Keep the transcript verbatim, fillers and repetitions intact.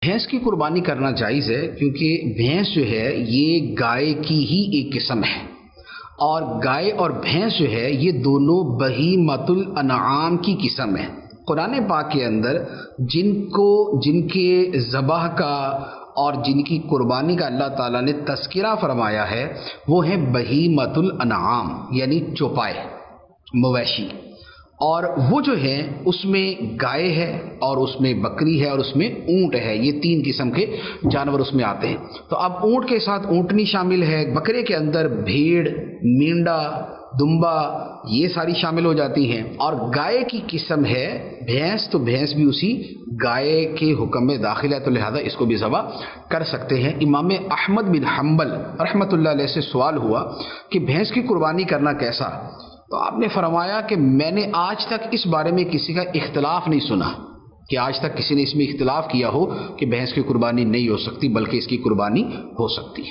بھینس کی قربانی کرنا جائز ہے، کیونکہ بھینس جو ہے یہ گائے کی ہی ایک قسم ہے، اور گائے اور بھینس جو ہے یہ دونوں بہیمۃ الانعام کی قسم ہے۔ قرآن پاک کے اندر جن کو جن کے ذبح کا اور جن کی قربانی کا اللہ تعالیٰ نے تذکرہ فرمایا ہے وہ ہیں بہیمۃ الانعام، یعنی چوپائے، مویشی، اور وہ جو ہے اس میں گائے ہے اور اس میں بکری ہے اور اس میں اونٹ ہے، یہ تین قسم کے جانور اس میں آتے ہیں۔ تو اب اونٹ کے ساتھ اونٹنی شامل ہے، بکرے کے اندر بھیڑ، مینڈا، دمبا، یہ ساری شامل ہو جاتی ہیں، اور گائے کی قسم ہے بھینس، تو بھینس بھی اسی گائے کے حکم میں داخل ہے، تو لہذا اس کو بھی ذبح کر سکتے ہیں۔ امام احمد بن حنبل رحمۃ اللہ علیہ سے سوال ہوا کہ بھینس کی قربانی کرنا کیسا، تو آپ نے فرمایا کہ میں نے آج تک اس بارے میں کسی کا اختلاف نہیں سنا، کہ آج تک کسی نے اس میں اختلاف کیا ہو کہ بھینس کی قربانی نہیں ہو سکتی بلکہ اس کی قربانی ہو سکتی ہے۔